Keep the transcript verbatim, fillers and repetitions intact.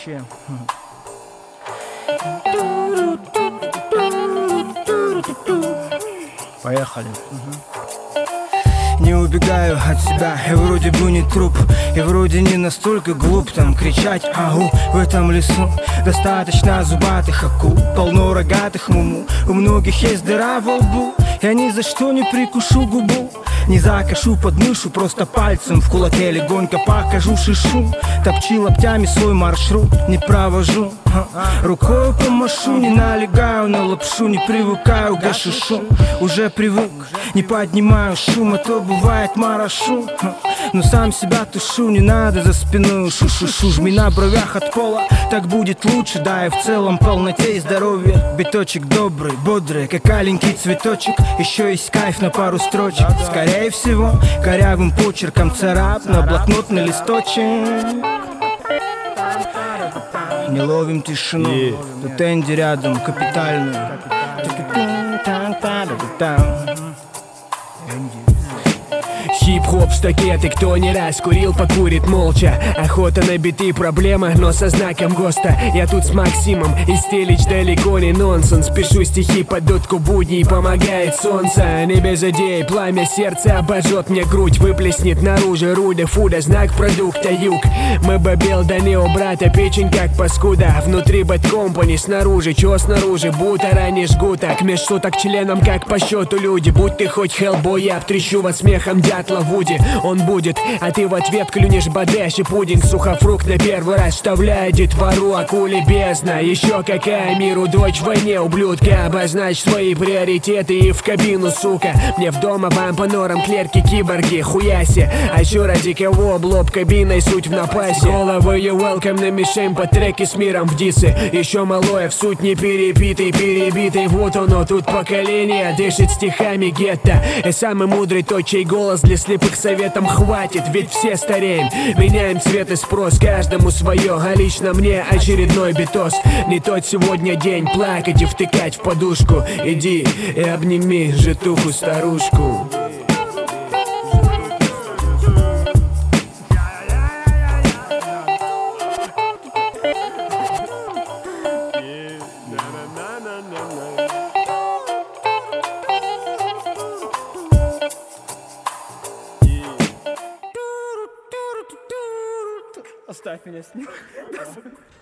вообще. Поехали. Не убегаю от себя, и вроде бы не труп, и вроде не настолько глуп там кричать агу в этом лесу. Достаточно зубатых акул, полно рогатых муму. У многих есть дыра во лбу, я ни за что не прикушу губу. Не закашу под мышу, просто пальцем в кулаке легонько покажу шишу. Топчи локтями свой маршрут, не провожу, рукою помашу. Не налегаю на лапшу, не привыкаю к гашишу. Уже привык, не поднимаю шум, а то бывает морошу. Но сам себя тушу, не надо за спиной шу-шу-шу. Жми на бровях от пола, так будет лучше. Да и в целом полноте и здоровье. Биточек добрый, бодрый, как аленький цветочек. Еще есть кайф на пару строчек. Скорее всего, корявым почерком царап на блокнотный листочек. Не ловим тишину, yeah. Тут Энди рядом, капитальную. Хип-хоп в стакеты, кто не раз курил, покурит молча. Охота на биты, проблема, но со знаком ГОСТа. Я тут с Максимом, и стелич далеко не нонсенс. Пишу стихи под дудку будней, помогает солнце. Не без идей, пламя сердца обожжет мне грудь. Выплеснет наружу руда, фуда, знак продукта юг. Мы бабел, да не у брата, печень как паскуда. Внутри бэд компани, снаружи, чё снаружи? Бутера не жгу так, меж суток членом как по счету люди. Будь ты хоть Хеллбой, я обтрещу вас смехом дятла Вуди. Он будет, а ты в ответ клюнешь бодрящий пудинг. Сухофрукт на первый раз вставляя детвору. Акули бездна, еще какая миру дочь в войне, ублюдка. Обозначь свои приоритеты и в кабину, сука. Мне в дома, вам по норам клерки, киборги, хуяси. А еще ради кого облоб кабиной, суть в напасе. Головы you welcome на мишень по треке с миром в дисы. Еще малое в суть не перебитый, перебитый. Вот оно, тут поколение дышит стихами гетто. И самый мудрый тот, чей голос для слепых советом хватит, ведь все стареем. Меняем цвет и спрос, каждому свое, а лично мне очередной битос. Не тот сегодня день плакать и втыкать в подушку. Иди и обними житуху старушку. Оставь меня с ним.